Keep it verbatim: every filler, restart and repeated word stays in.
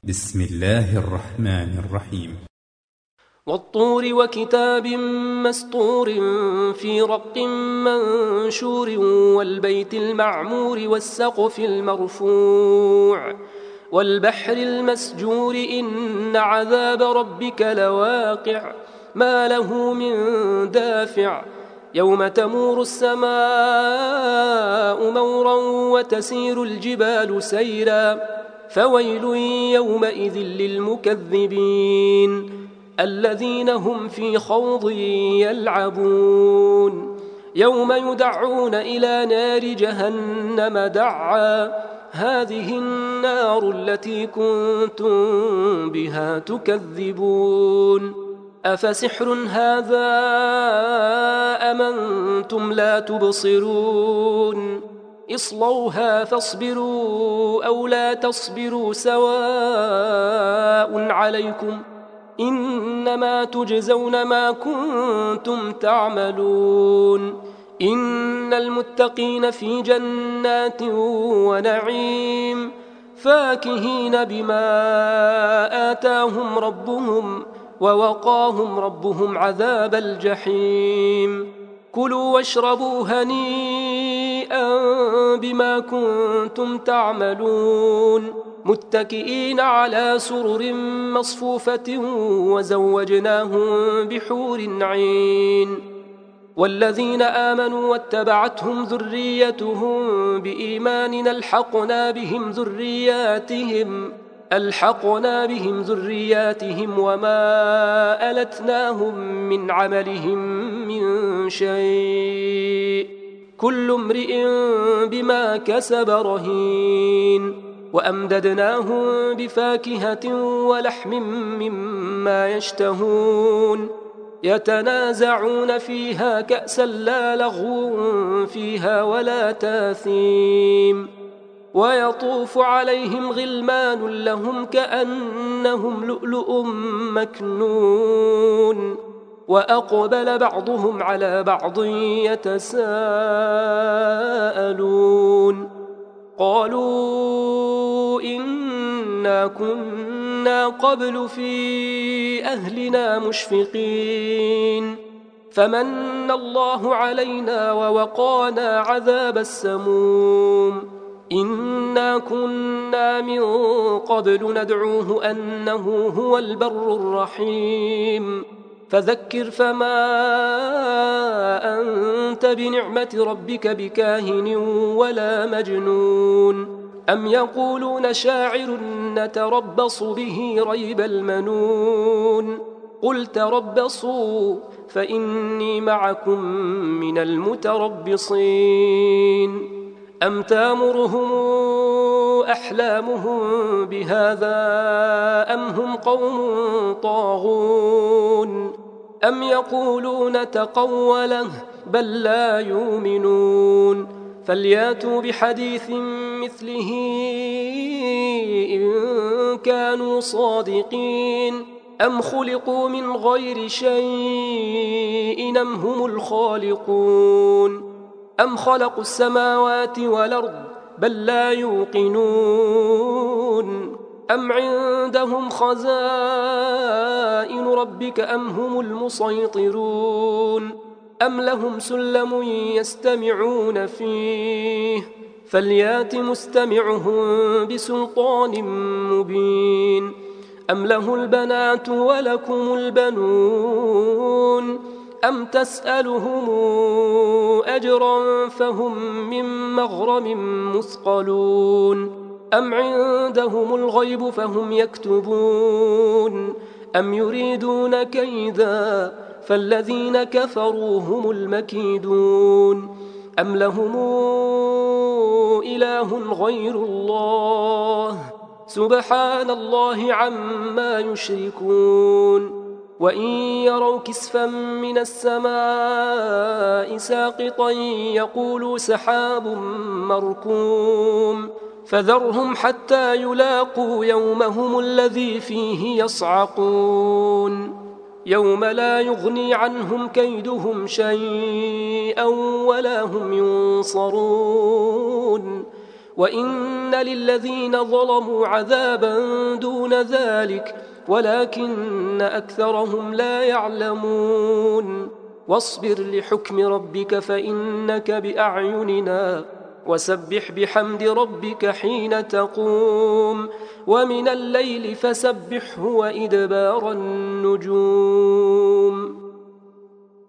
بسم الله الرحمن الرحيم. والطور وكتاب مسطور في رق منشور والبيت المعمور والسقف المرفوع والبحر المسجور إن عذاب ربك لواقع ما له من دافع يوم تمور السماء مورا وتسير الجبال سيرا فويل يومئذ للمكذبين الذين هم في خوض يلعبون يوم يدعون إلى نار جهنم دعا هذه النار التي كنتم بها تكذبون أفسحر هذا أم أنتم لا تبصرون اصلوها فاصبروا أو لا تصبروا سواء عليكم إنما تجزون ما كنتم تعملون إن المتقين في جنات ونعيم فاكهين بما آتاهم ربهم ووقاهم ربهم عذاب الجحيم كلوا واشربوا هنيئا بما كنتم تعملون متكئين على سرر مصفوفة وزوجناهم بحور عين والذين آمنوا واتبعتهم ذريتهم بإيمان ألحقنا بهم ذرياتهم ألحقنا بهم ذرياتهم وما ألتناهم من عملهم من شيء كل امرئ بما كسب رهين وأمددناهم بفاكهة ولحم مما يشتهون يتنازعون فيها كأسا لا لغو فيها ولا تاثيم ويطوف عليهم غلمان لهم كأنهم لؤلؤ مكنون وأقبل بعضهم على بعض يتساءلون قالوا إنا كنا قبل في أهلنا مشفقين فمن الله علينا ووقانا عذاب السموم إنا كنا من قبل ندعوه أنه هو البر الرحيم فذكر فما أنت بنعمة ربك بكاهن ولا مجنون أم يقولون شاعر نتربص به ريب المنون قل تربصوا فإني معكم من المتربصين أم تامرهم أحلامهم بهذا أم هم قوم طاغون أم يقولون تقوله بل لا يؤمنون فلياتوا بحديث مثله إن كانوا صادقين أم خلقوا من غير شيء أم هم الخالقون أم خلقوا السماوات والأرض بل لا يوقنون أم عندهم خزائن ربك أم هم المسيطرون أم لهم سلم يستمعون فيه فليات مستمعهم بسلطان مبين أم له البنات ولكم البنون أم تسألهم أجرا فهم من مغرم مثقلون أم عندهم الغيب فهم يكتبون أم يريدون كيدا فالذين كفروا هم المكيدون أم لهم إله غير الله سبحان الله عما يشركون وإن يروا كسفا من السماء ساقطا يقولوا سحاب مركوم فذرهم حتى يلاقوا يومهم الذي فيه يصعقون يوم لا يغني عنهم كيدهم شيئا ولا هم ينصرون وإن للذين ظلموا عذابا دون ذلك ولكن أكثرهم لا يعلمون واصبر لحكم ربك فإنك بأعيننا وسبح بحمد ربك حين تقوم ومن الليل فسبحه وإدبار النجوم